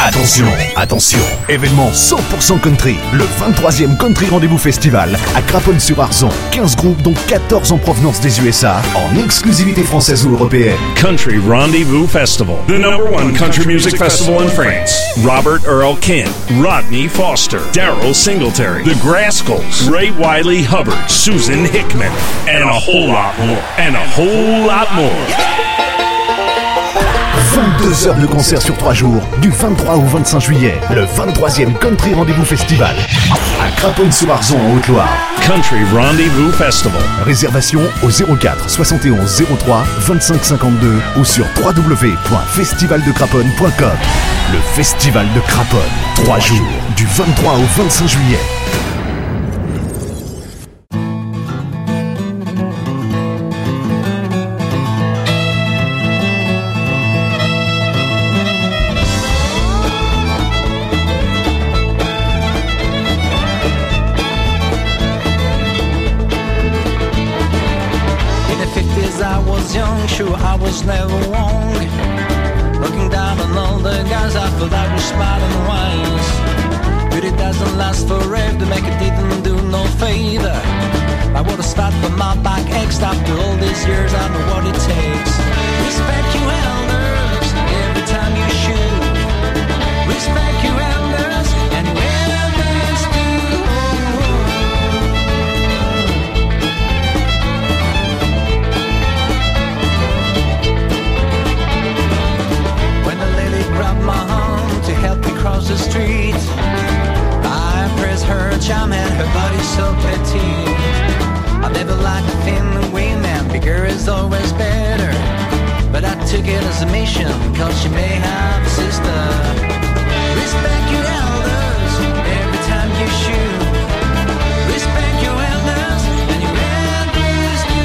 Attention, attention, événement 100% country, le 23e Country Rendez-vous Festival à Craponne-sur-Arzon. 15 groupes dont 14 en provenance des USA, en exclusivité française ou européenne. Country Rendezvous Festival, the #1 country music festival in France. Robert Earl Kent, Rodney Foster, Daryl Singletary, The Grascals, Ray Wiley Hubbard, Susan Hickman, and a whole lot more. And a whole lot more. 22 heures de concert sur 3 jours, du 23 au 25 juillet, le 23e Country Rendez-vous Festival à Craponne-sur-Arzon en Haute-Loire. Country Rendezvous Festival. Réservation au 04 71 03 25 52 ou sur www.festivaldecraponne.com. Le Festival de Craponne, 3 jours, du 23 au 25 juillet. Sure, I was never wrong. Looking down on all the guys, I felt I was smart and wise. But it doesn't last forever, make it didn't do no favor. I would've started with my back exed after all these years, I know what it takes. Respect you elders, every time you shoot. Respect you elders, and you elders do. Grabbed my arm to help me cross the street. I pressed her charm and her body so petite. I never liked thin women, bigger is always better. But I took it as a mission, cause she may have a sister. Respect your elders, every time you shoot. Respect your elders, and your elders do.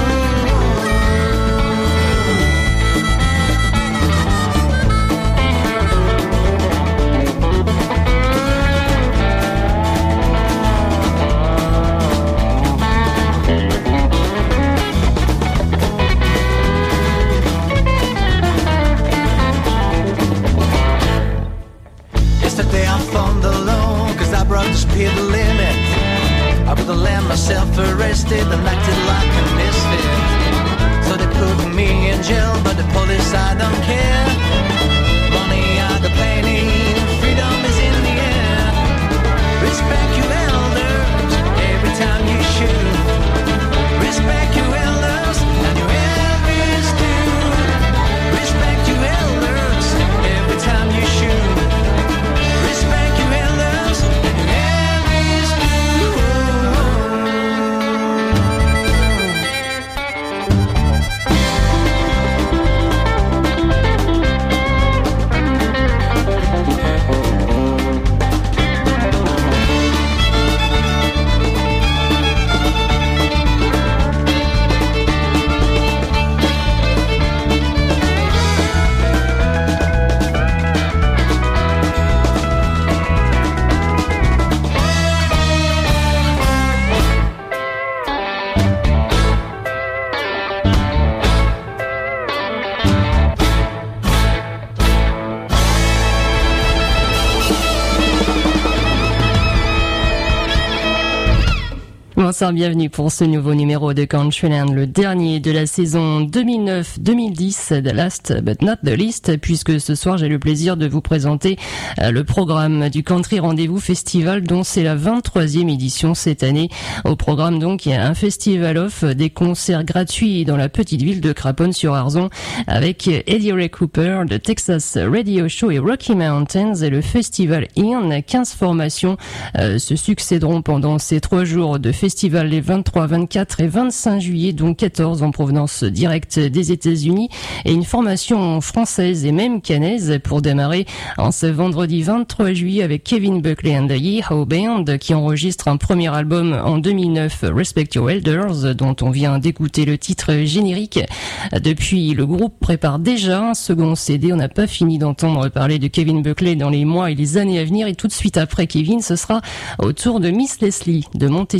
The speed limit. I would've let myself arrested and acted like a misfit. So they put me in jail, but the police, I don't care. Money out the plenty, freedom is in the air. Respect you elders, every time you shoot. Respect you elders, and your elders do. Respect you elders, every time you shoot. Respect you elders, and your elders do. Bonsoir, bienvenue pour ce nouveau numéro de Countryland, le dernier de la saison 2009-2010, The Last But Not The Least, puisque ce soir j'ai le plaisir de vous présenter le programme du Country Rendez-vous Festival, dont c'est la 23e édition cette année. Au programme donc, il y a un festival off, des concerts gratuits dans la petite ville de Craponne-sur-Arzon, avec Eddie Ray Cooper, le Texas Radio Show et Rocky Mountains, et le festival IN. 15 formations se succéderont pendant ces 3 jours de festival les 23, 24 et 25 juillet, dont 14 en provenance directe des États-Unis et une formation française et même cannaise pour démarrer en ce vendredi 23 juillet avec Kevin Buckley and the Yeehaw Band qui enregistre un premier album en 2009, Respect Your Elders, dont on vient d'écouter le titre générique. Depuis, le groupe prépare déjà un second CD. On n'a pas fini d'entendre parler de Kevin Buckley dans les mois et les années à venir, et tout de suite après Kevin, ce sera au tour de Miss Leslie de monter sur scène.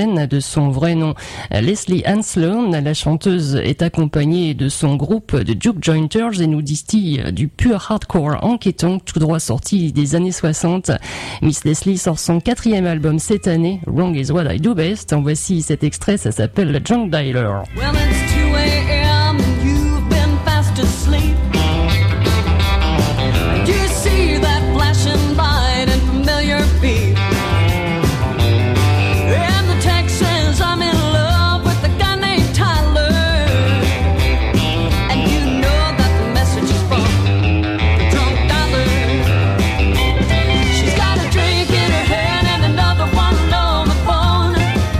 scène de son vrai nom. Leslie Ann Sloan, la chanteuse, est accompagnée de son groupe de Juke Jointers et nous distille du pur hardcore enquêtant tout droit sorti des années 60. Miss Leslie sort son 4e album cette année, Wrong is What I Do Best. En voici cet extrait, ça s'appelle Junk Dialer. Well, it's 2 a.m. and you've been fast asleep. Do you see that flashing light and familiar beat? And the text says I'm in love with a guy named Tyler. And you know that the message is from the drunk dialer. She's got a drink in her hand and another one on the phone.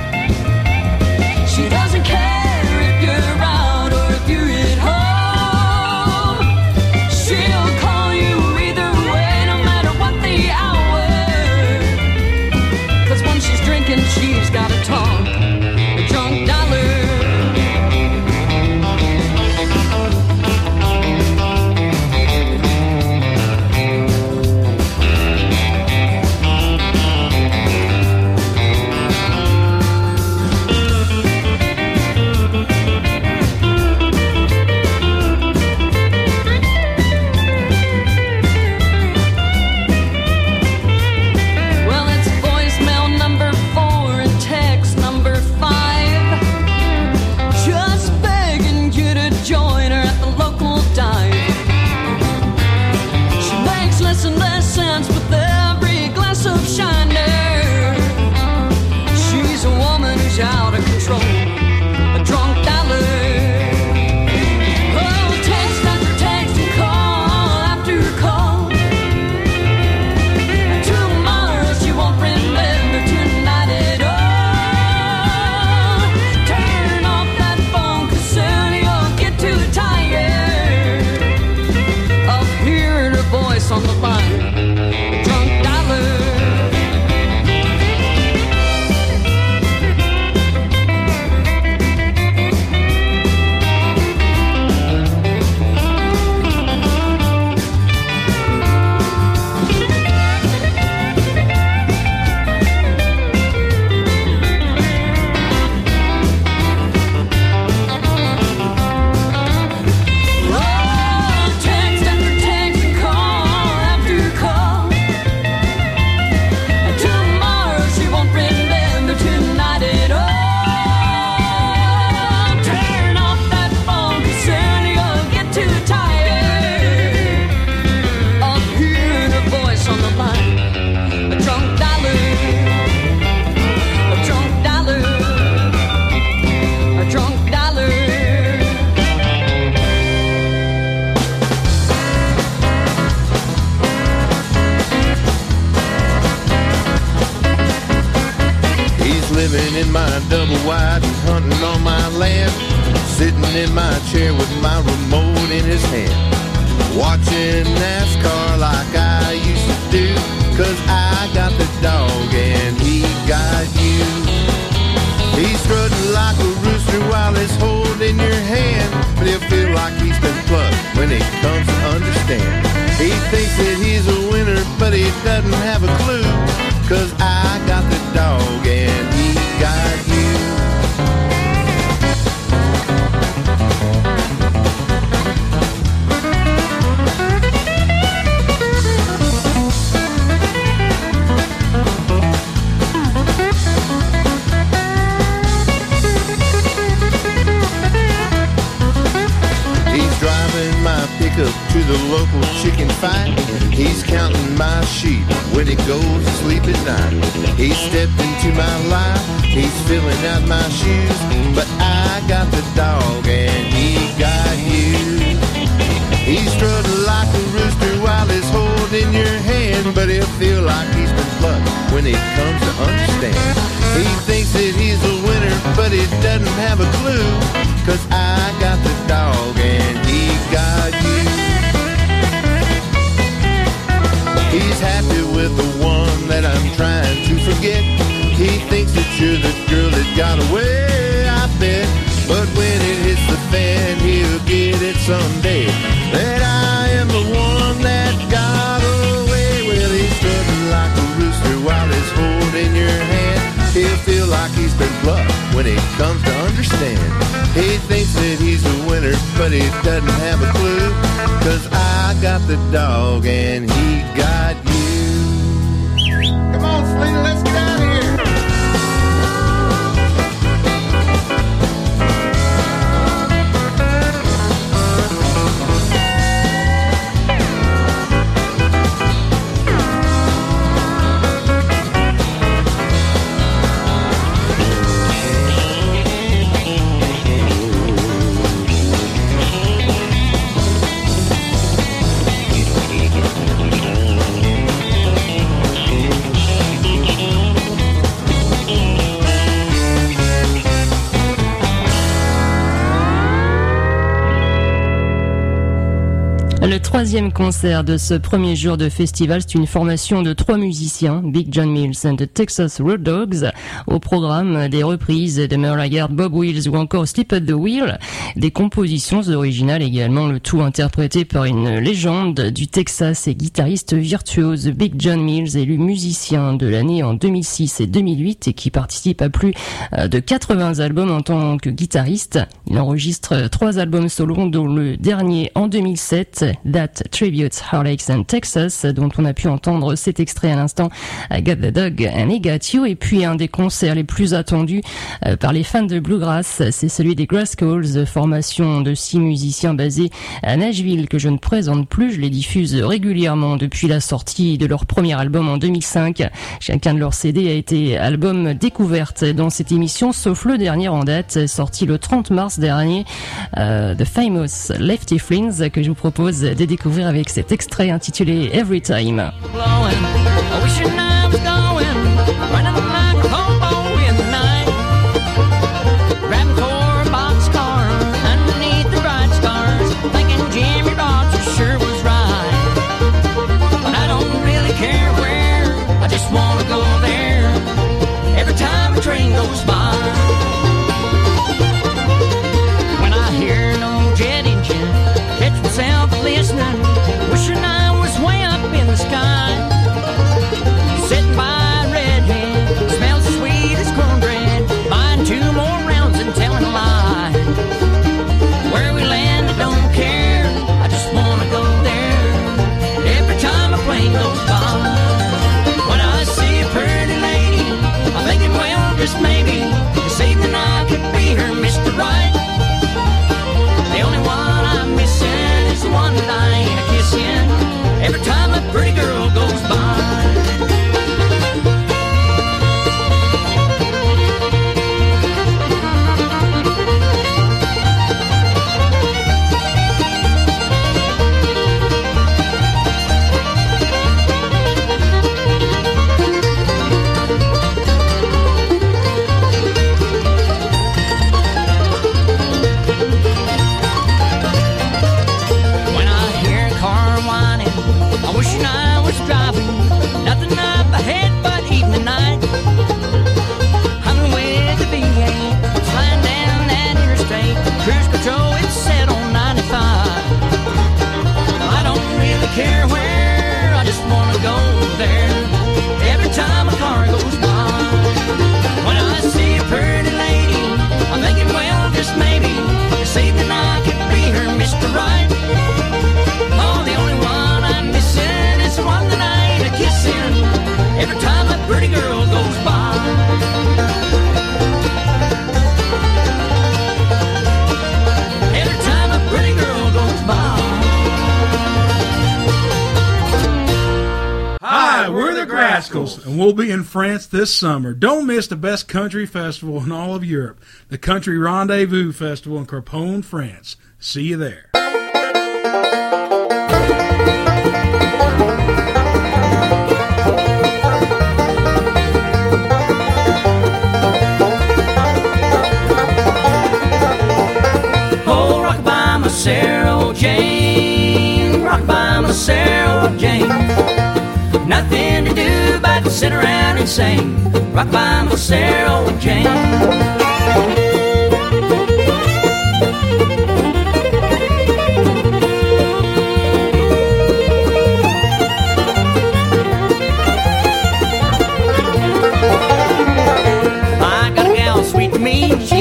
She doesn't care if you're out or if you're at home. She'll call you either way, no matter what the hour. 'Cause when she's drinking, she's got a talk, a drunk dollar. Well, it's voicemail number 4 and text number 5. Just begging you to join her at the local dive. She makes less and less sense with every glass of Shiner. She's a woman who's out of control, a drunk dollar. Oh, text after text and call after call. And tomorrow she won't remember tonight at all. Turn off that phone 'cause soon you'll get too tired of hearing her voice on the line, a drunk dollar. Oh, text after text and call after call. And tomorrow she won't remember tonight at all. Turn off that phone 'cause soon you'll get too tired of hearing her voice on the line, a drunk dollar, a drunk dollar, a drunk dollar. He's living in my double wide and hunting on my land. Sitting in my chair with my remote in his hand. Watching NASCAR like I used to do. 'Cause I got the dog and he got you. He's strutting like a rooster while he's holding your hand. But he'll feel like he's been plucked when it comes to understand. He thinks that he's a winner, but he doesn't have a clue. 'Cause I got the dog and he got you. He's driving my pickup to the local chicken fight. He's counting my sheep when he goes to sleep at night. He stepped into my life, he's filling out my shoes. But I got the dog and he got you. He's strutting like a rooster while he's holding your hand. But he'll feel like he's been plucked when it comes to understand. He thinks that he's a winner, but he doesn't have a clue. 'Cause I got the dog and he got you. He's happy with the one that I'm trying to forget. He thinks that you're the girl that got away, I bet. But when it hits the fan, he'll get it someday. That I am the one that got away. Well, he's strutting like a rooster while he's holding your hand. He'll feel like he's been he comes to understand. He thinks that he's a winner, but he doesn't have a clue. 'Cause I got the dog and he got you. Come on, Selena, let's get out of here. Le troisième concert de ce premier jour de festival, c'est une formation de 3 musiciens, Big John Mills and the Texas Road Dogs. Au programme, des reprises de Merle Haggard, Bob Wills ou encore Sleep at the Wheel. Des compositions originales également, le tout interprété par une légende du Texas et guitariste virtuose. Big John Mills élu musicien de l'année en 2006 et 2008 et qui participe à plus de 80 albums en tant que guitariste. Il enregistre 3 albums solo, dont le dernier en 2007, That Tributes Heartaches and Texas, dont on a pu entendre cet extrait à l'instant, I Got the Dog and I Got You. Et puis un des concerts les plus attendus par les fans de Bluegrass, c'est celui des Grascals, formation de 6 musiciens basés à Nashville que je ne présente plus. Je les diffuse régulièrement depuis la sortie de leur premier album en 2005. Chacun de leurs CD a été album découverte dans cette émission, sauf le dernier en date, sorti le 30 mars dernier, The Famous Lefty Friends, que je vous propose de découvrir avec cet extrait intitulé Every Time. Blowing, wishing I was going, running like a hobo in the night, grabbing for a boxcar underneath the bright stars, thinking Jimmy Rogers sure was right. But I don't really care where, I just want to go there every time a train goes by. When I hear an old jet engine, catch myself listening, wishing I was way up in the sky, sitting by a redhead, smells as sweet as cornbread, buying 2 more rounds and telling a lie. Where we land, I don't care, I just want to go there every time a plane goes by. When I see a pretty lady, I'm thinking, well, just maybe this evening I could be her Mr. Right. The only one I'm missing is the one that I ain't a kissing every time a pretty girl goes by. When I hear a car whining, I'm wishing I was driving, nothing up ahead but evening night. Humming with the V8, flying down that interstate, cruise control, it's set on 95. I don't really care where, I just wanna go there every time a car goes by. When I see a pretty lady, I'm thinking, well, just maybe this evening I could be her Mr. Right. Oh, the only one I'm missing is the one that I ain't a kissing every time a pretty girl goes by. Every time a pretty girl goes by. Hi, we're the Grascals, and we'll be in France this summer. Don't miss the best country festival in all of Europe, the Country Rendezvous Festival in Craponne, France. See you there. Oh, rock by my Sarah Jane, rock by my Sarah Jane. Nothing to do but to sit around and sing. Rock by my Sarah Jane. I got a gal sweet to me.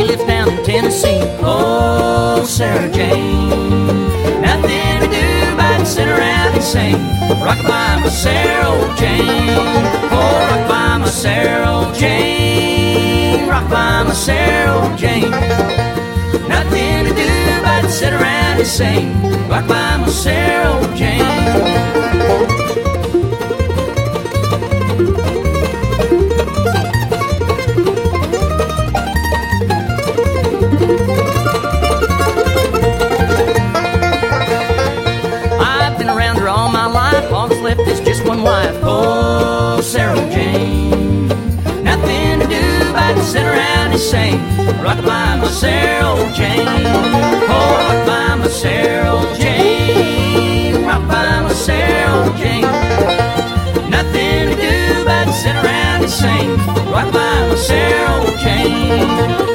sing, oh, Sarah Jane. Nothing to do but sit around and sing, rock-a-bye, my Sarah, oh, Jane. Oh, rock-a-bye, my Sarah, oh, Jane. Rock-a-bye, my Sarah, oh, Jane. Nothing to do but sit around and sing, rock-a-bye, my Sarah, oh, Jane. There's just one wife, oh, Sarah Jane. Nothing to do but sit around and sing, rock-a-bye, my Sarah Jane. Oh, rock-a-bye, my Sarah Jane. Rock-a-bye, my Sarah Jane. Nothing to do but sit around and sing, rock-a-bye, my Sarah Jane.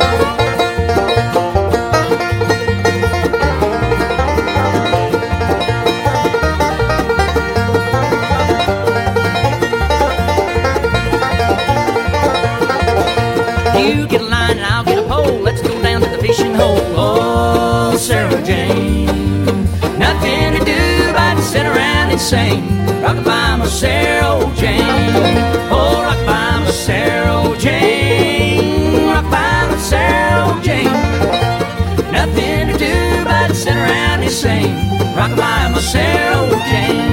You get a line and I'll get a pole. Let's go down to the fishing hole. Oh, Sarah Jane. Nothing to do but sit around and sing, rock-a-bye, my Sarah Jane. Oh, rock-a-bye, my Sarah Jane. Rock-a-bye, my Sarah Jane. Nothing to do but sit around and sing, rock-a-bye, my Sarah Jane.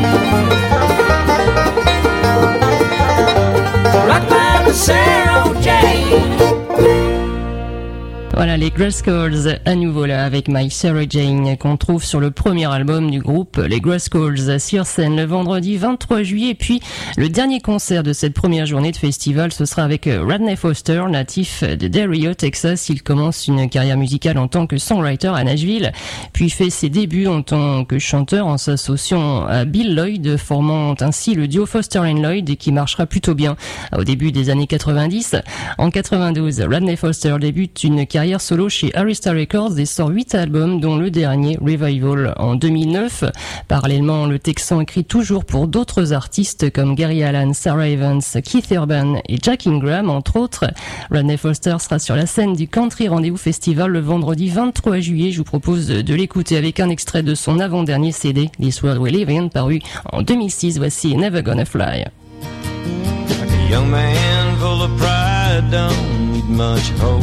Rock-a-bye, my Sarah Jane. Voilà les Grascals à nouveau là avec My Sarah Jane qu'on trouve sur le premier album du groupe, les Grascals, sur scène le vendredi 23 juillet. Et puis le dernier concert de cette première journée de festival, ce sera avec Rodney Foster, natif de Del Rio, Texas. Il commence une carrière musicale en tant que songwriter à Nashville, puis fait ses débuts en tant que chanteur en s'associant à Bill Lloyd, formant ainsi le duo Foster & Lloyd qui marchera plutôt bien au début des années 90. En 92, Rodney Foster débute une carrière solo chez Arista Records et sort 8 albums dont le dernier Revival en 2009. Parallèlement, le Texan écrit toujours pour d'autres artistes comme Gary Allan, Sarah Evans, Keith Urban et Jack Ingram entre autres. Rodney Foster sera sur la scène du Country Rendez-vous Festival le vendredi 23 juillet. Je vous propose de l'écouter avec un extrait de son avant-dernier CD, This World We Live In, paru en 2006. Voici Never Gonna Fly. Like a young man full of pride, don't need much hope.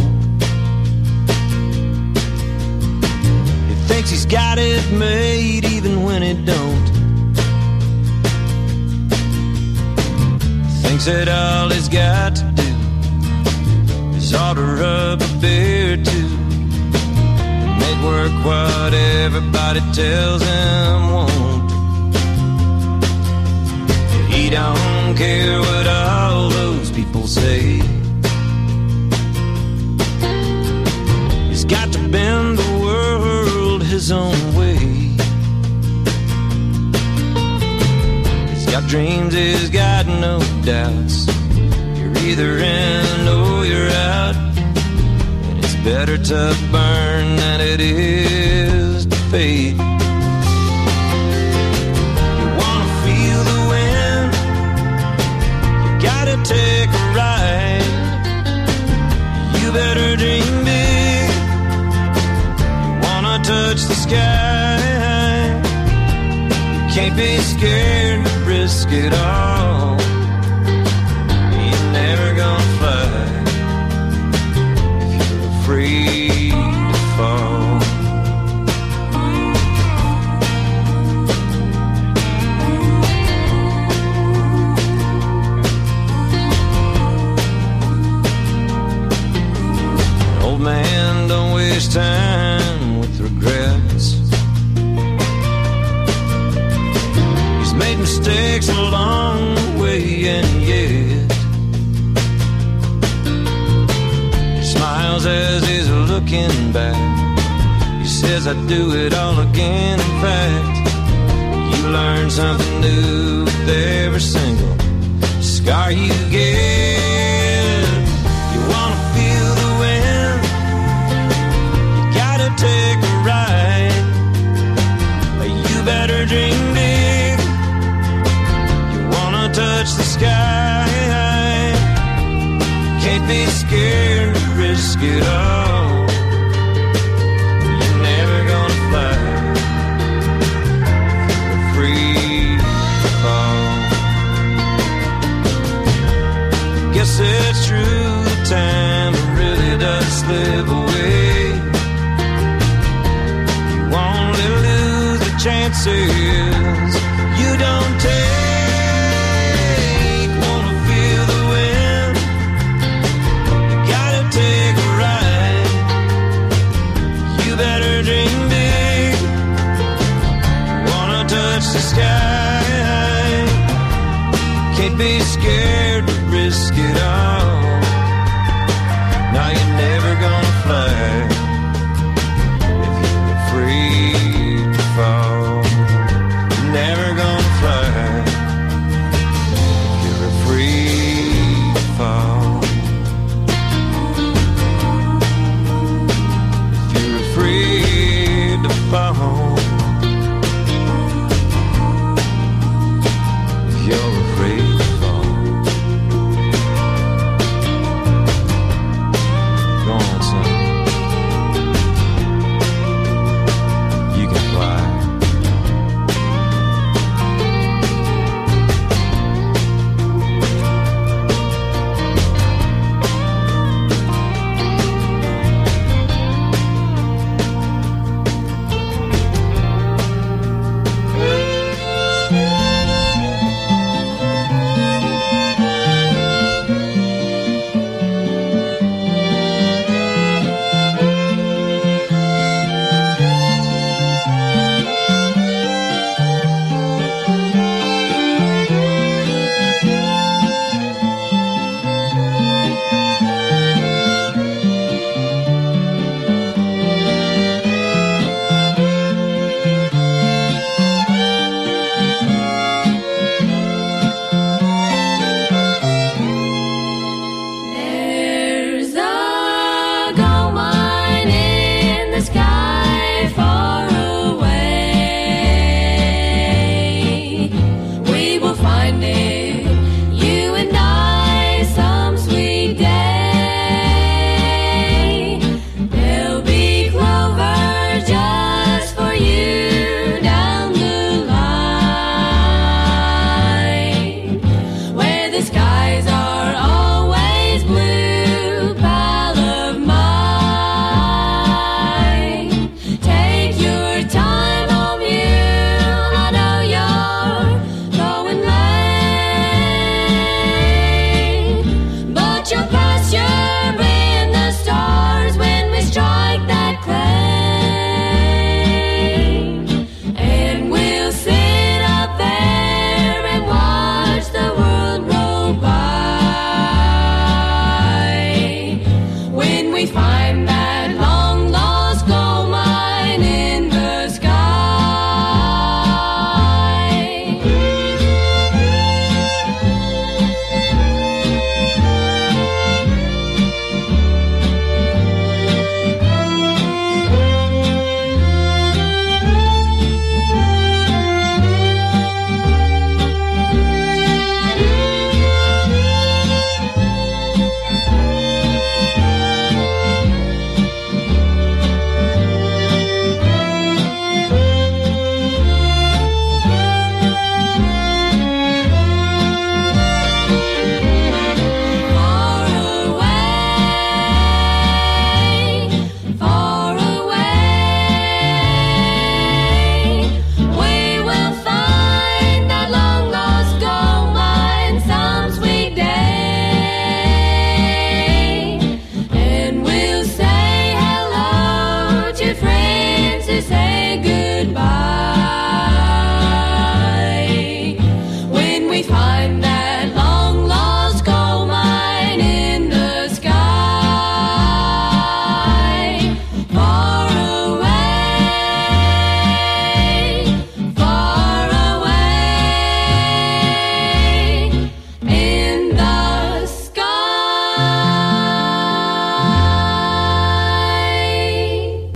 Thinks he's got it made even when it don't. Thinks that all he's got to do is order up a beer or two and make work what everybody tells him won't. He don't care what all those people say. He's got to bend the world his own way. He's got dreams, he's got no doubts. You're either in or you're out, and it's better to burn than it is to fade. You wanna feel the wind, you gotta take a ride. You better dream big, touch the sky. You can't be scared to risk it all. You're never gonna fly if you're afraid to fall. Old man, don't waste time with regrets. He's made mistakes along the way, and yet he smiles as he's looking back. He says, I'd do it all again. In fact, you learn something new with every single scar you get. You wanna feel the wind, you gotta take a ride. You better dream big, you wanna touch the sky. Can't be scared to risk it all. it's true, the time really does slip away. You only lose the chances you don't take. Wanna feel the wind, you gotta take a ride. You better dream big, wanna touch the sky. Can't be scared to risk it all. Now you're never gonna fly if you're afraid to fall. You're never gonna fly if you're afraid to fall. If you're afraid to fall. If you're afraid to fall.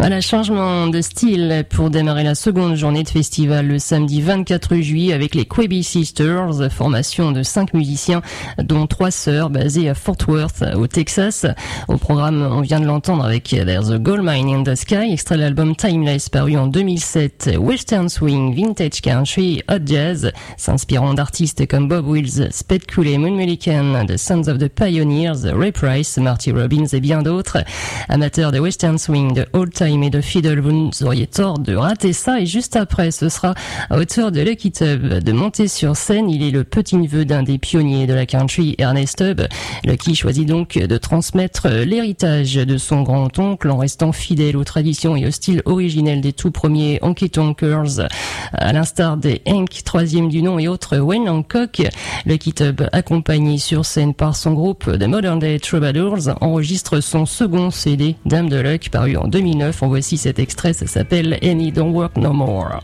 Voilà, changement de style pour démarrer la seconde journée de festival le samedi 24 juillet avec les Quebe Sisters, formation de 5 musiciens dont 3 sœurs basées à Fort Worth au Texas. Au programme, on vient de l'entendre avec There's a Gold Mine in the Sky, extrait de l'album Timeless paru en 2007, Western Swing, Vintage Country, Hot Jazz, s'inspirant d'artistes comme Bob Wills, Spade Cooley, Moon Mullican, The Sons of the Pioneers, Ray Price, Marty Robbins et bien d'autres. Amateurs de Western Swing, de Old Time et de Fiddle, vous auriez tort de rater ça. Et juste après, ce sera à hauteur de Lucky Tubb de monter sur scène. Il est le petit-neveu d'un des pionniers de la country, Ernest Tubb. Lucky choisit donc de transmettre l'héritage de son grand-oncle en restant fidèle aux traditions et au style originel des tout premiers Honky Tonkers, à l'instar des Hank, troisième du nom, et autres Wayne Hancock. Lucky Tubb, accompagné sur scène par son groupe The Modern Day Troubadours, enregistre son second CD, Dame de Luck, paru en 2009. En voici cet extrait, ça s'appelle And It Don't Work No More.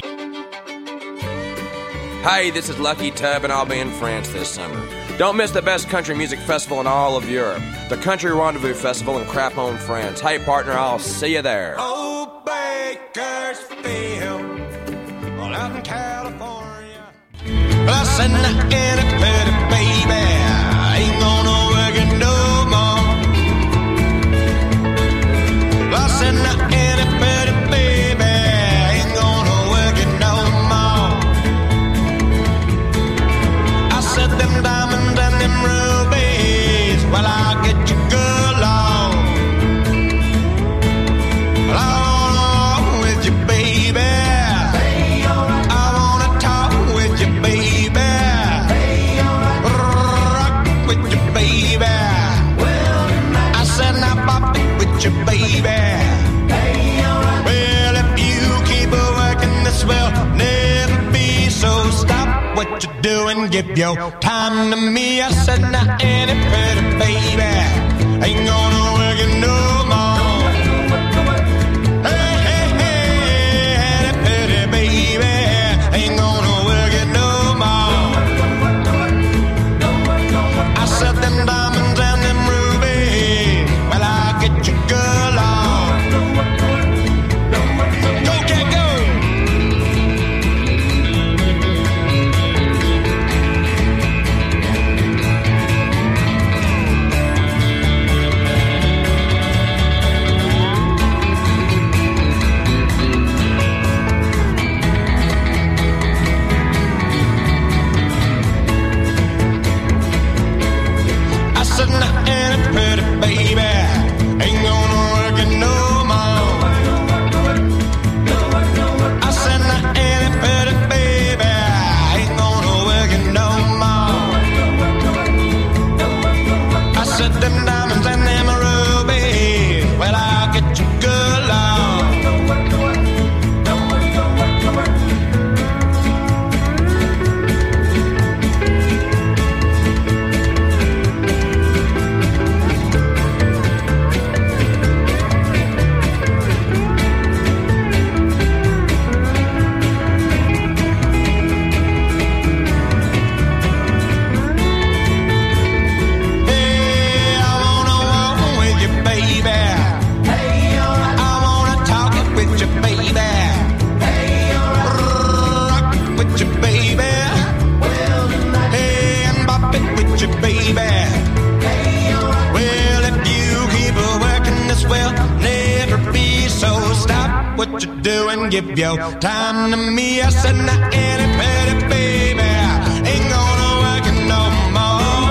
Hi, this is Lucky Tubb, and I'll be in France this summer. Don't miss the best country music festival in all of Europe, the Country Rendezvous Festival in Craponne, France. Hey, partner, I'll see you there. Oh, Bakersfield, all out in California. Well, I said, not in a pretty baby, I ain't gonna work it no more. Well, I said, not in a pretty baby, I ain't gonna work it no more. I said, them diamonds and them rubies, well, I'll get you good, Lord. Well, I wanna walk with you, baby. I wanna talk with you, baby. Rock with you, baby. I said, now pop it with you, baby. Well, if you keep working this will never be, so stop what you're doing, give your time to me. I said, now any pretty baby ain't gonna work it no more. Hey, hey, hey, any pretty baby ain't gonna work it no more. I said, them diamonds and them rubies, well, I'll get you good, Lord. Go, cat, go. I said, not any pretty baby ain't gonna work it no more. I said, not any pretty baby ain't gonna work it no more. I said, them diamonds and them rubies, well, I'll get you good, Lord. Hey, I wanna walk with you, baby. I wanna talk with you, baby. Rock with you, baby. Hey, and bop it with you, baby. Well, if you keep working this will never be, so stop what you're doing, give your time to me. I said, not any pretty baby ain't gonna work it no more.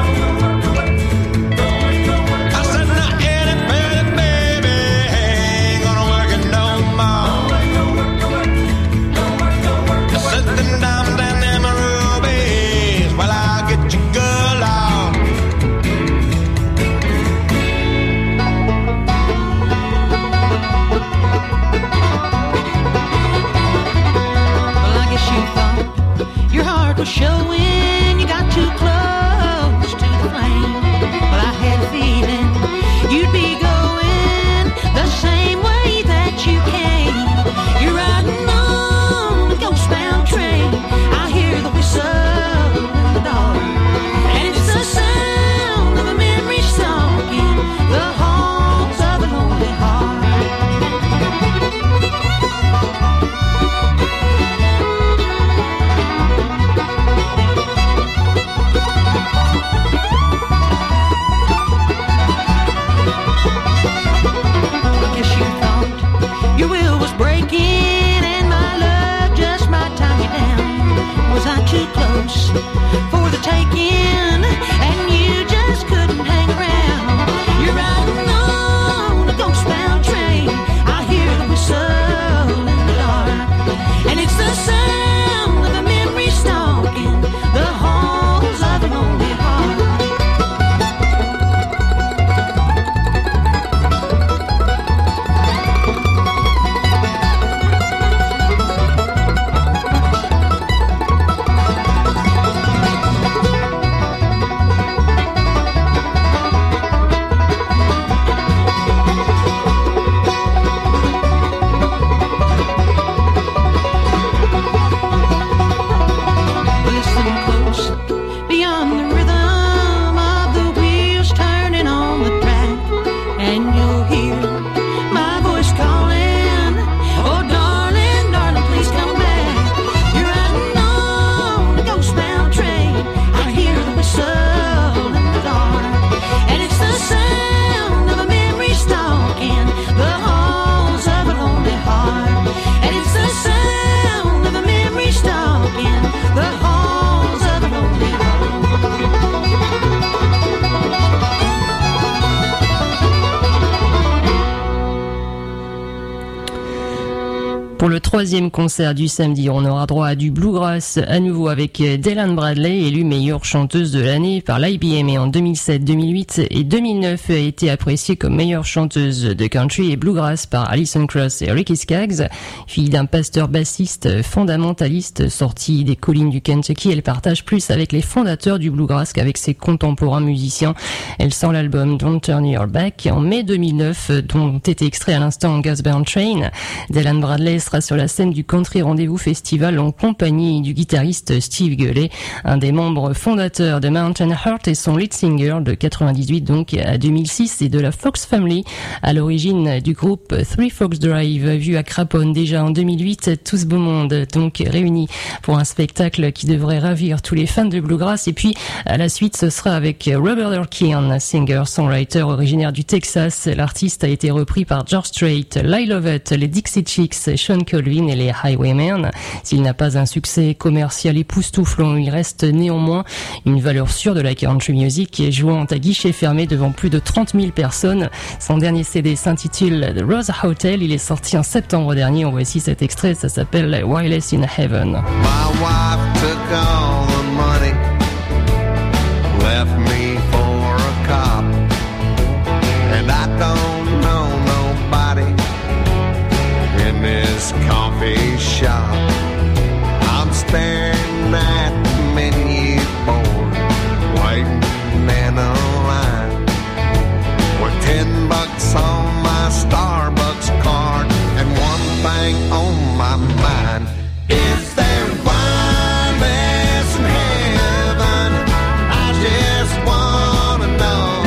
I said, not any pretty baby ain't gonna work it no more. I said, them diamonds and them rubies, well, I'll get you good, Lord. Well, I guess you thought your heart Pour le troisième concert du samedi, on aura droit à du bluegrass à nouveau avec Dylan Bradley, élue meilleure chanteuse de l'année par l'IBM en 2007, 2008 et 2009, a été appréciée comme meilleure chanteuse de country et bluegrass par Alison Krauss et Ricky Skaggs. Fille d'un pasteur bassiste fondamentaliste sorti des collines du Kentucky, elle partage plus avec les fondateurs du bluegrass qu'avec ses contemporains musiciens. Elle sort l'album Don't Turn Your Back en mai 2009, dont était extrait à l'instant Gasbound Train. Dylan Bradley sera sur la scène du Country Rendez-vous Festival en compagnie du guitariste Steve Gully, un des membres fondateurs de Mountain Heart et son lead singer de 98 donc à 2006 et de la Fox Family, à l'origine du groupe Three Fox Drive, vu à Craponne déjà en 2008. Tout ce beau monde donc réuni pour un spectacle qui devrait ravir tous les fans de bluegrass. Et puis à la suite, ce sera avec Robert Earl Keen, singer-songwriter originaire du Texas. L'artiste a été repris par George Strait, Lyle Lovett, les Dixie Chicks, Sean Colvin et les Highwaymen. S'il n'a pas un succès commercial époustouflant, il reste néanmoins une valeur sûre de la country music, jouant à guichet fermé devant plus de 30 000 personnes. Son dernier CD s'intitule The Rosa Hotel. Il est sorti en septembre dernier. On voit ici cet extrait. Ça s'appelle Wireless in Heaven. My wife took all the money, left me for a cop, and I don't know nobody in this coffee shop. I'm staring at the menu board, waiting in a line with $10 on my Starbucks card and one thing on my mind. Is there wireless in heaven? I just wanna know.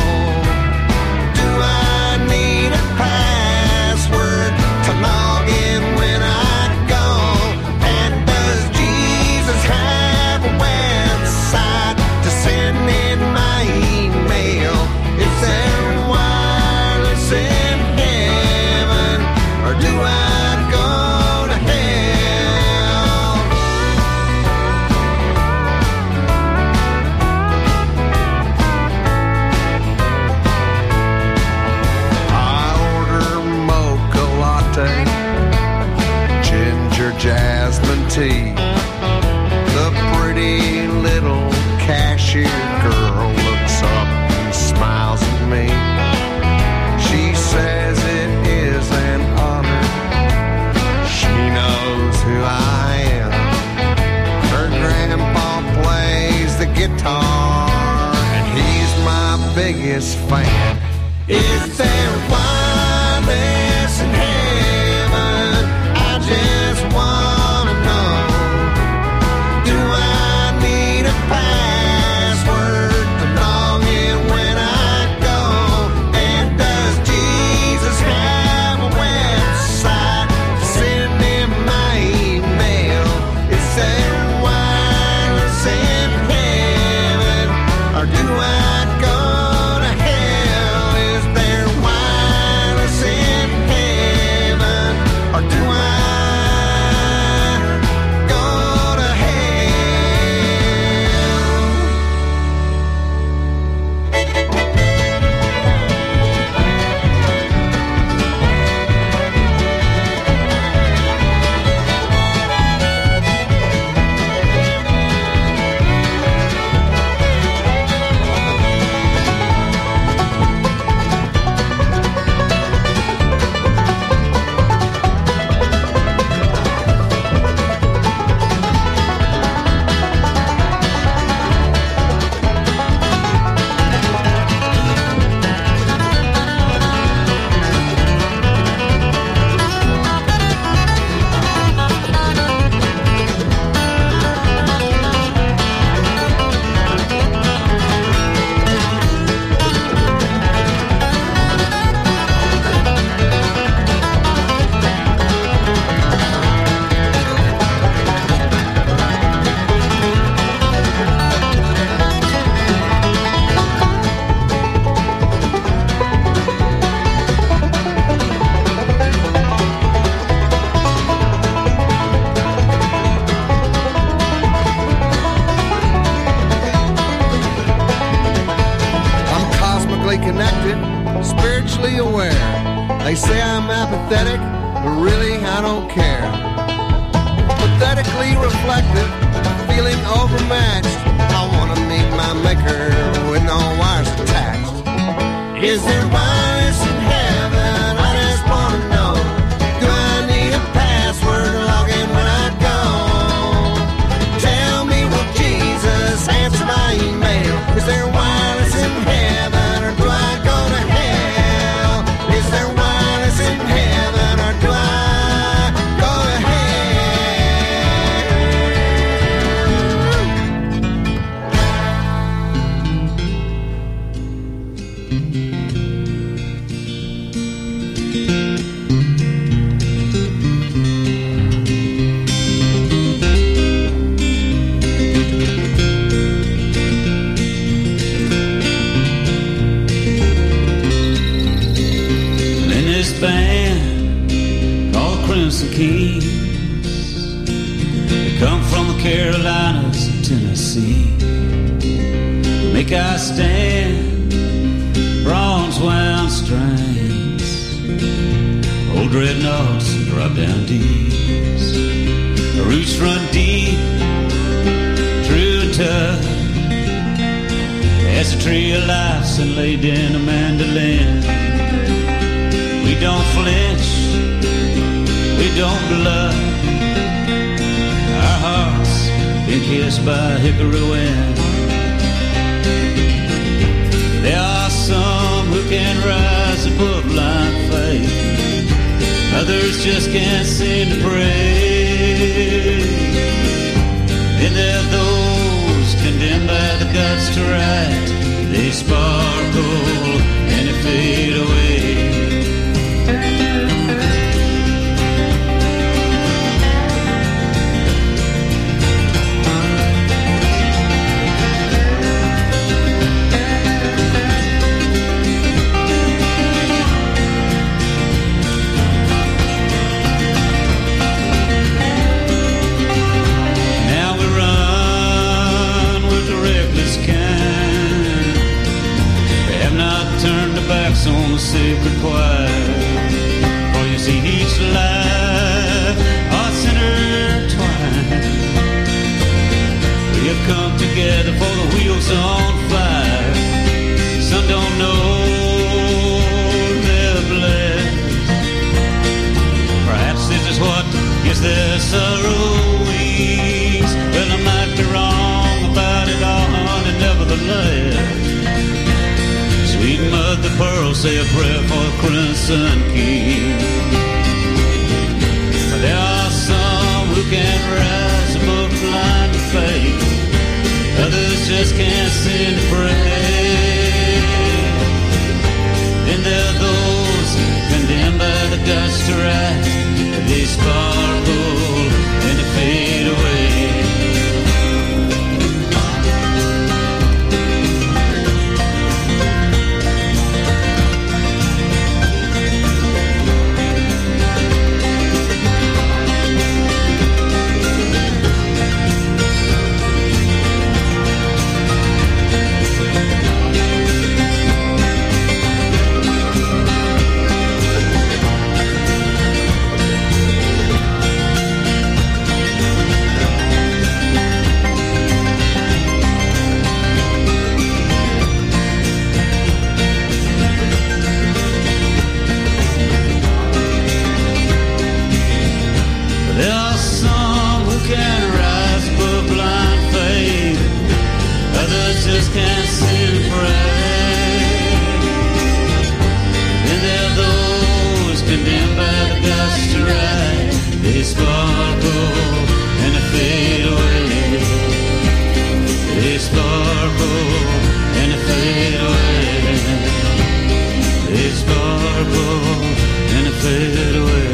Do I need a password to log in when I go? And does Jesus have a website to send in my email? Is there wireless in heaven, or do I go to hell? I order mocha latte, ginger jasmine tea. The pretty little cashier girl looks up and smiles at me. She says it is an honor. She knows who I am. Her grandpa plays the guitar, and he's my biggest fan. Is there wireless in heaven? I just wanna know. Do I need a password to log in when I go? And does Jesus have a website to send in my email? Is there wireless in heaven, or do I go to hell? Is there wireless in heaven, or do I go to hell? I'm cosmically connected, spiritually aware. They say I'm apathetic, but really I don't care. Pathetically reflective, feeling overmatched. I wanna meet my maker with no wires attached. Is there wireless in heaven? I just wanna know. Do I need a password to log in when I go? Tell me, will Jesus answer my email? Is there wireless in heaven, or do I go to hell? Is there wireless in heaven, or do I go to hell? In this band called Crimson Kings, they come from the Carolinas and Tennessee. Make I stand, bronze wound strings, old dreadnoughts and drop down D's. The roots run deep, true and tough, as a tree of life and laid in a mandolin. We don't flinch, we don't bluff. Our hearts been kissed by hickory wind. There are some who can rise above blind faith. Others just can't seem to pray. Then there are those condemned by the guts to write. They sparkle and they fade away. Now we run with the reckless kind. They have not turned their backs on the sacred choir. For you see, each life hearts intertwined. We have come together for the wheels on fire. Some don't know they're blessed. Perhaps this is what gives their sorrow wings. Well, I might be wrong about it all, and nevertheless, sweet mother pearl, say a prayer for the Crimson King. But there are some who can rise above blind faith. Others just can't seem to pray. Then there are those condemned by the guts to write. They sparkle and they fade away. There are some who can rise above blind faith. Others just can't seem to pray. Then there are those condemned by the guts to write. They sparkle and they fade away. They sparkle and they fade away. They sparkle and they fade away.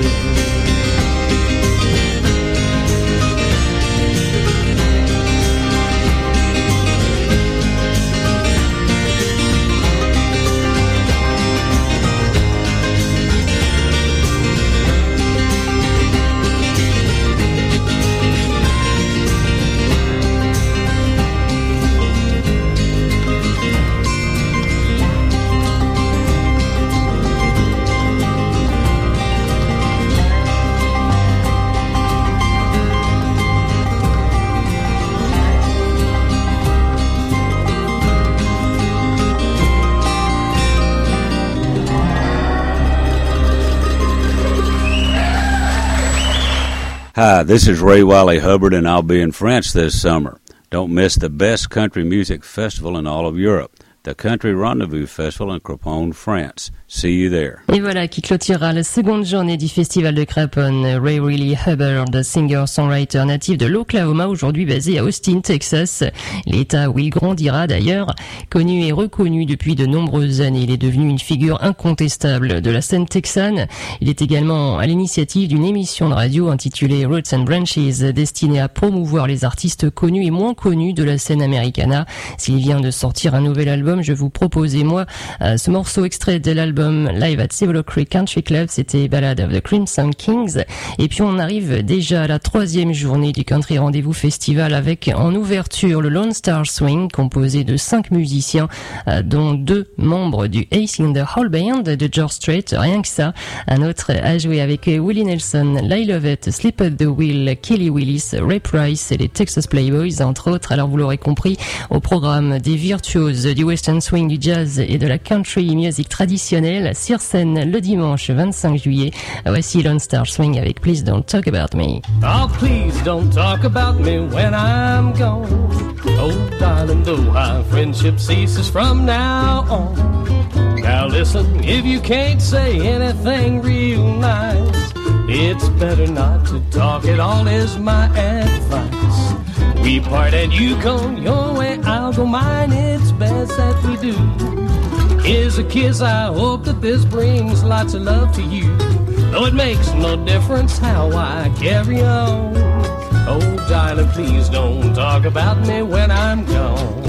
Hi, this is Ray Wiley Hubbard, and I'll be in France this summer. Don't miss the best country music festival in all of Europe, the Country Rendezvous Festival in Crapone, France. See you there. Et voilà qui clôturera la seconde journée du festival de Craponne. Ray Wiley Hubbard, singer-songwriter natif de l'Oklahoma, aujourd'hui basé à Austin, Texas, l'état où il grandira d'ailleurs. Connu et reconnu depuis de nombreuses années, il est devenu une figure incontestable de la scène texane. Il est également à l'initiative d'une émission de radio intitulée Roots and Branches, destinée à promouvoir les artistes connus et moins connus de la scène americana. S'il vient de sortir un nouvel album, je vous proposais moi ce morceau extrait de l'album Live at Civil Creek Country Club, c'était Ballad of the Crimson Kings. Et puis on arrive déjà à la 3e journée du Country Rendez-vous Festival avec en ouverture le Lone Star Swing, composé de 5 musiciens, dont 2 membres du Ace in the Hole Band de George Strait, rien que ça. Un autre a joué avec Willie Nelson, Lyle Lovett, Slip at the Wheel, Kelly Willis, Ray Price et les Texas Playboys, entre autres. Alors vous l'aurez compris, au programme des virtuoses du Western Swing, du jazz et de la country music traditionnelle sur scène le dimanche 25 juillet. Voici Lone Star Swing avec Please Don't Talk About Me. Oh, please don't talk about me when I'm gone. Oh, darling, though our friendship ceases from now on. Now listen, if you can't say anything real nice, it's better not to talk at all is my advice. We part and you go your way, I'll go mine, it's best that we do. Here's a kiss, I hope that this brings lots of love to you. Though it makes no difference how I carry on. Oh, darling, please don't talk about me when I'm gone.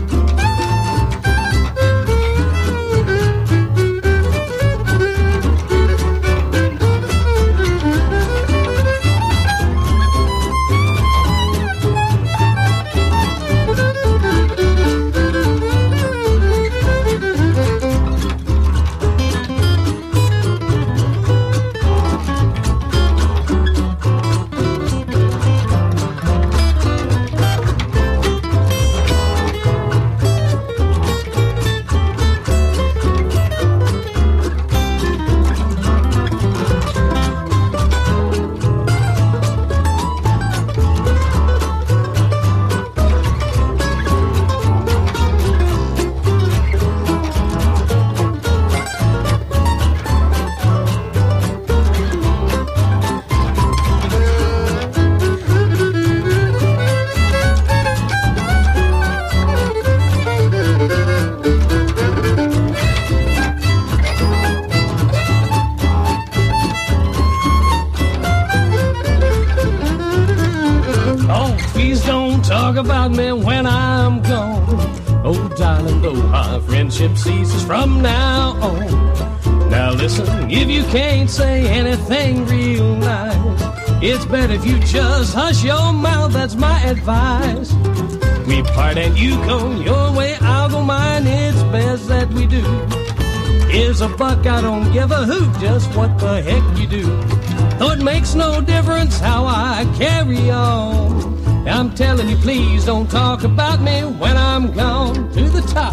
About me when I'm gone. Oh, darling, though our friendship ceases from now on. Now listen, if you can't say anything real nice, it's better if you just hush your mouth, that's my advice. We part and you go your way, I'll go mine, it's best that we do. Here's a buck, I don't give a hoot just what the heck you do. Though it makes no difference how I carry on. I'm telling you, please don't talk about me when I'm gone to the top.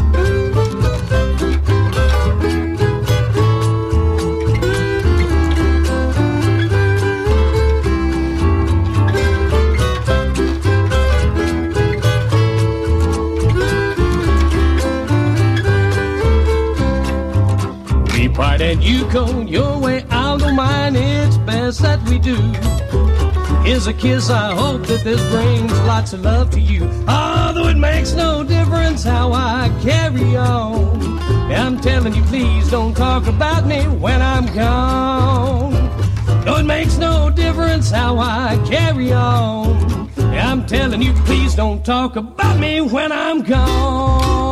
We part and you go your way, I'll go mine, it's best that we do. Here's a kiss, I hope that this brings lots of love to you. Although it makes no difference how I carry on. I'm telling you, please don't talk about me when I'm gone. Though it makes no difference how I carry on. I'm telling you, please don't talk about me when I'm gone.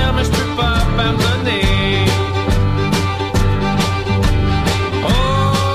Oh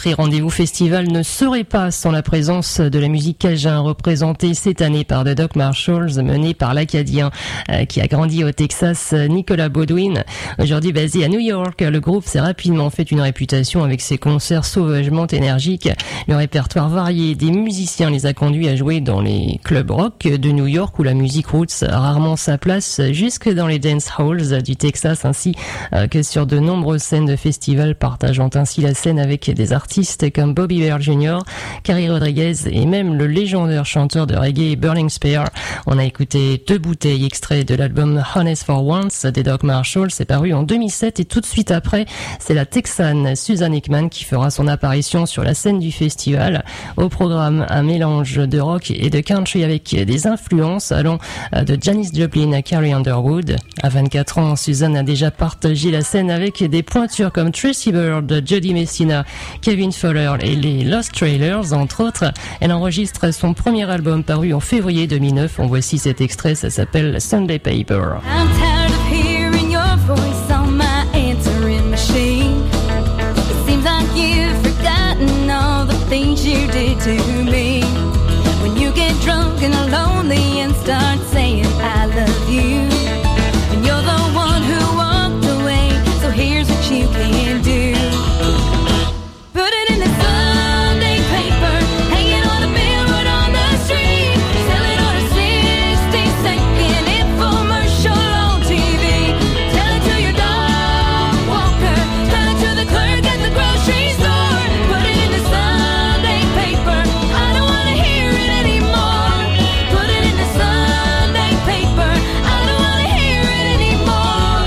Country Rendez-vous Festival ne serait pas sans la présence de la musique cajun représentée cette année par The Doc Marshalls, menée par l'Acadien qui a grandi au Texas, Nicolas Baudouin. Aujourd'hui basé à New York, le groupe s'est rapidement fait une réputation avec ses concerts sauvagement énergiques. Le répertoire varié des musiciens les a conduits à jouer dans les clubs rock de New York où la musique roots a rarement sa place, jusque dans les dance halls du Texas ainsi que sur de nombreuses scènes de festivals, partageant ainsi la scène avec des artistes comme Bobby Bear Jr., Carrie Rodriguez et même le légendaire chanteur de reggae Burning Spear. On a écouté 2 bouteilles extraits de l'album Honest for Once des Doc Marshalls, c'est paru en 2007 et tout de suite après, c'est la Texane Suzanne Hickman qui fera son apparition sur la scène du festival. Au programme, un mélange de rock et de country avec des influences allant de Janis Joplin à Carrie Underwood. À 24 ans, Suzanne a déjà partagé la scène avec des pointures comme Tracy Bird, Jody Messina, Kevin Fowler et les Lost Trailers, entre autres. Elle enregistre son premier album paru en février 2009. En voici cet extrait, ça s'appelle Sunday Paper. I'm tired of hearing your voice on my answering machine. It seems like you've forgotten all the things you did to me. When you get drunk and lonely and start saying I love you, and you're the one who walked away, so here's what you can do. Put it in the Sunday paper, hang it on a billboard on the street, sell it on a 60-second infomercial on TV. Tell it to your dog walker, tell it to the clerk at the grocery store. Put it in the Sunday paper, I don't want to hear it anymore. Put it in the Sunday paper, I don't want to hear it anymore.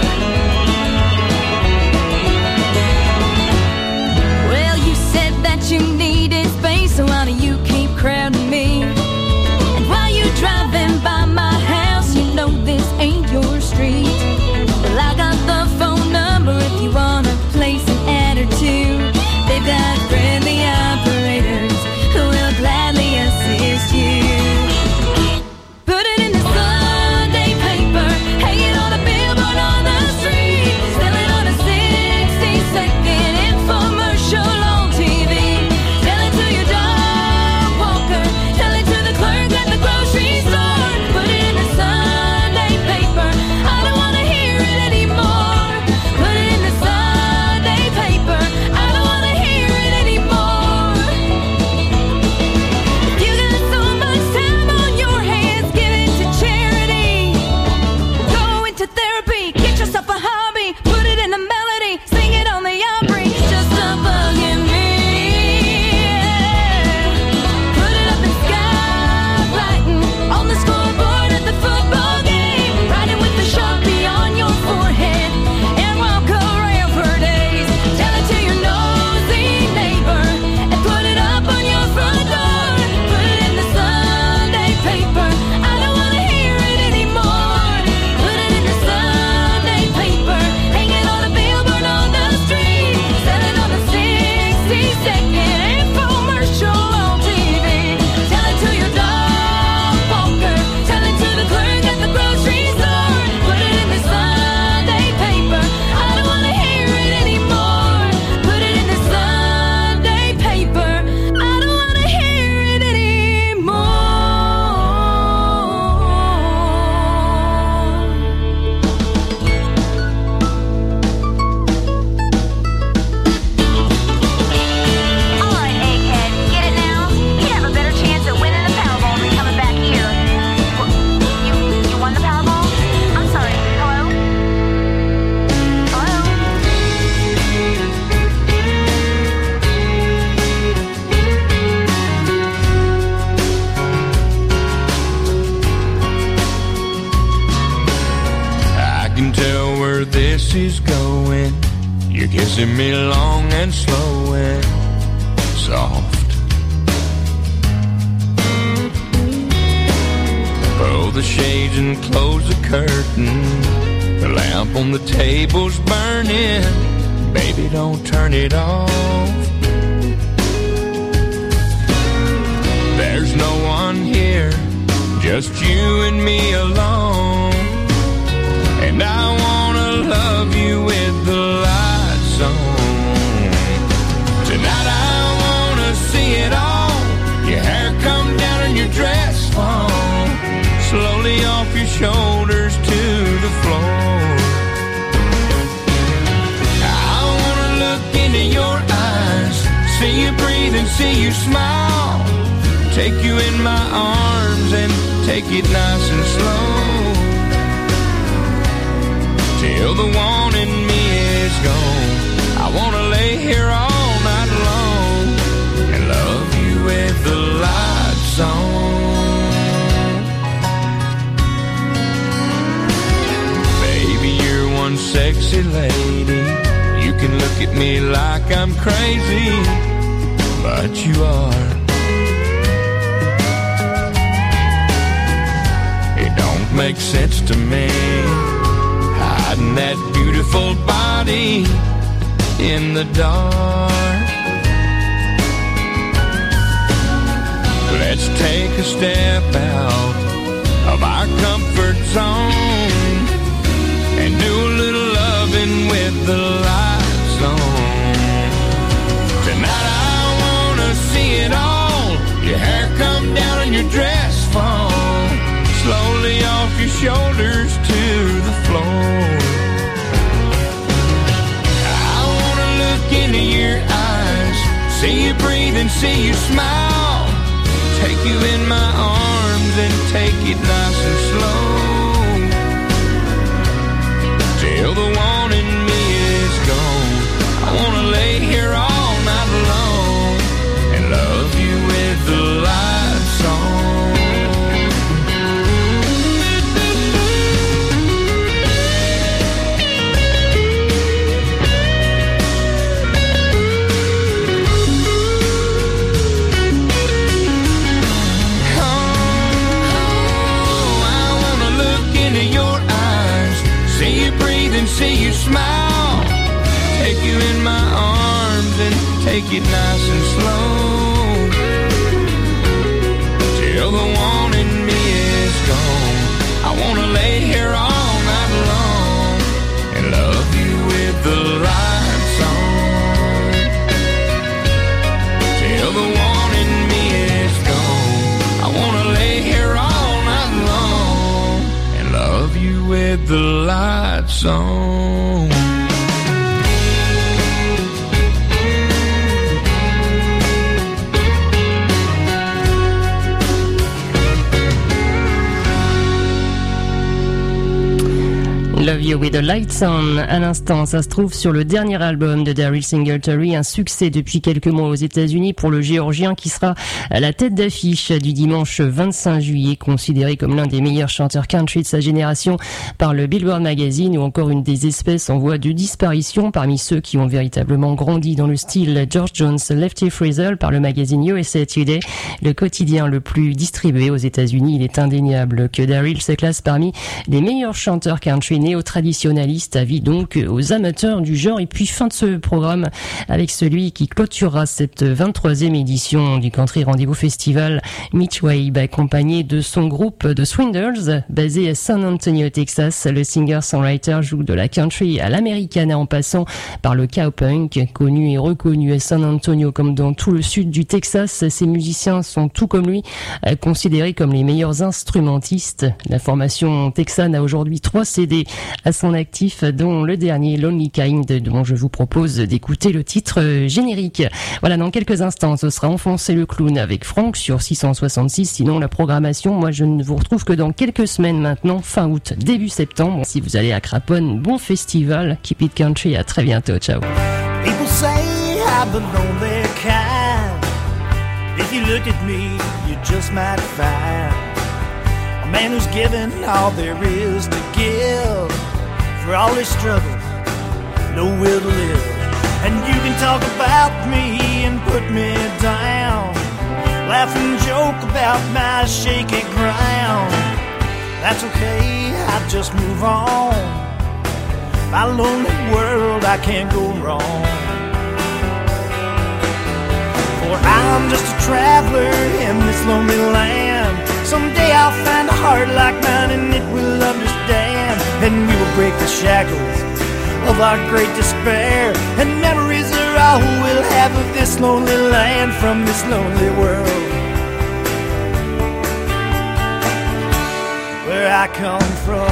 Well, you said that you needed space, so why do you keep crowding me? And while you driving by my house, you know this ain't your street. Well, I got the phone number if you wanna place an ad or two. They've got friendly operators who will gladly assist you. Put it in the Sunday paper, hang it on a billboard on the street, sell it on a 60-second infomercial on TV. Tell it to your dog walker, tell it to the clerk at the grocery store. Put it in the Sunday paper, I don't want to hear it anymore. Put it in the Sunday paper, I don't want to hear it anymore. If you got so much time on your hands, give it to charity. Go into therapy, get yourself a hobby, put it in a melody, sing it on the Opry. Just stop bugging me. Put it up in sky, writing on the scoreboard at the football game, writing with the Sharpie on your forehead, and walk around for days. Tell it to your nosy neighbor, and put it up on your front door. Put it in the Sunday paper, I don't want to hear it anymore. Put it in the Sunday paper, hang it on a billboard on the street, sell it on a 60-second infomercial on TV. Tell it to your dog walker, tell it to the clerk at the grocery store. Put it in the Sunday paper, I don't want to hear it anymore. Put it in the Sunday paper, I don't want to hear it anymore. Alright, egghead, get it now? You have a better chance at winning the Powerball than coming back here. You won the Powerball? I'm sorry, hello? Hello? I can tell where this is going. You're kissing me long and slow and soft. Pull the shades and close the curtain. The lamp on the table's burning. Baby, don't turn it off. There's no one here, just you and me alone. And I wanna love you with the lights on. Tonight I breathe and see you smile. Take you in my arms and take it nice and slow, till the one in me is gone. I wanna lay here all night long and love you with the lights on. Baby, you're one sexy lady. You can look at me like I'm crazy, but you are. It don't make sense to me, hiding that beautiful body in the dark. Let's take a step out of our comfort zone and do a little loving with the lights on. Tonight I wanna see it all. Your hair come down and your dress fall slowly off your shoulders to the floor. I wanna look into your eyes, see you breathe and see you smile. Take you in my arms and take it nice and slow, till the one in me is gone. I wanna lay here all night long and love you with the lights on. See you smile, take you in my arms and take it nice and slow, till the one in me is gone. I wanna lay here all night long and love you with the lights on, till the one in me is gone. I wanna lay here all night long and love you with the lights on. Love You With The Lights On. À l'instant, ça se trouve sur le dernier album de Daryl Singletary, un succès depuis quelques mois aux États-Unis pour le Géorgien qui sera à la tête d'affiche du dimanche 25 juillet, considéré comme l'un des meilleurs chanteurs country de sa génération par le Billboard Magazine, ou encore une des espèces en voie de disparition parmi ceux qui ont véritablement grandi dans le style George Jones, Lefty Frizzle par le magazine USA Today, le quotidien le plus distribué aux États-Unis. Il est indéniable que Daryl se classe parmi les meilleurs chanteurs country néo-traditionnalistes, avis donc aux amateurs du genre. Et puis fin de ce programme avec celui qui clôturera cette 23e édition du Country Rendez-vous Festival, Mitch Wabe, accompagné de son groupe de Swindlers, basé à San Antonio, Texas. Le singer-songwriter joue de la country à l'Americana en passant par le cowpunk, connu et reconnu à San Antonio comme dans tout le sud du Texas. Ces musiciens sont tout comme lui considérés comme les meilleurs instrumentistes. La formation texane a aujourd'hui 3 CD à son actif, dont le dernier Lonely Kind, dont je vous propose d'écouter le titre générique. Voilà, dans quelques instants, ce sera Enfoncer le clown avec Franck sur 666. Sinon, la programmation, moi, je ne vous retrouve que dans quelques semaines maintenant, fin août, début septembre. Si vous allez à Craponne, bon festival. Keep it country, à très bientôt. Ciao. People say I'm the lonely kind. If you look at me, you just might find a man who's given all there is to give. For all his struggles, no will to live. And you can talk about me and put me down, laugh and joke about my shaky ground. That's okay, I just move on. My lonely world, I can't go wrong. For I'm just a traveler in this lonely land. Someday I'll find a heart like mine and it will understand. And we will break the shackles of our great despair. And memories are all we'll have of this lonely land, from this lonely world where I come from.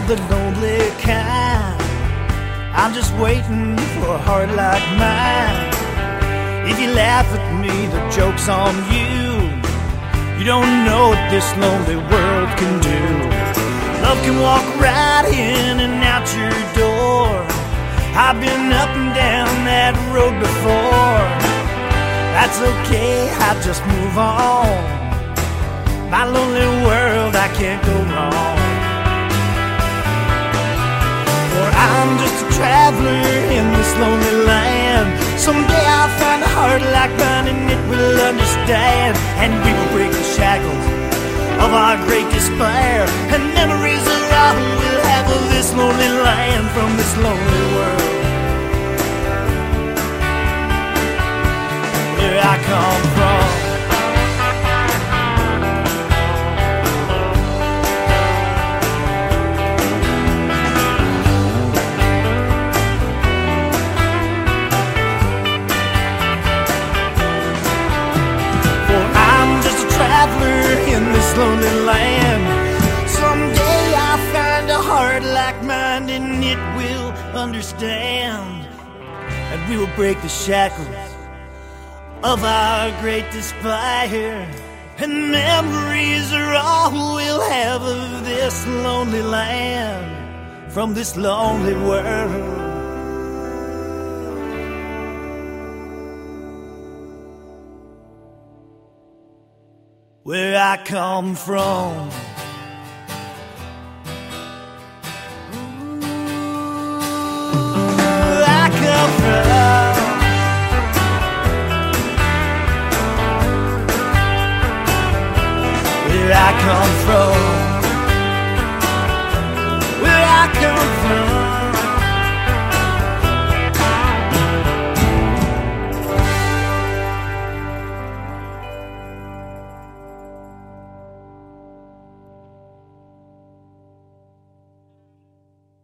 have the lonely kind. I'm just waiting for a heart like mine. If you laugh at me, the joke's on you. You don't know what this lonely world can do. Love can walk right in and out your door. I've been up and down that road before. That's okay, I just move on. My lonely world, I can't go wrong. For I'm just a traveler in this lonely land. Someday I'll find a heart like mine and it will understand. And we will break the shackles of our great despair. And memories of all we'll have of this lonely land from this lonely world. Where I come from. In this lonely land, someday I'll find a heart like mine and it will understand. And we will break the shackles of our great despair. And memories are all we'll have of this lonely land from this lonely world. Where I come from. I come from. Where I come from. Where I come from.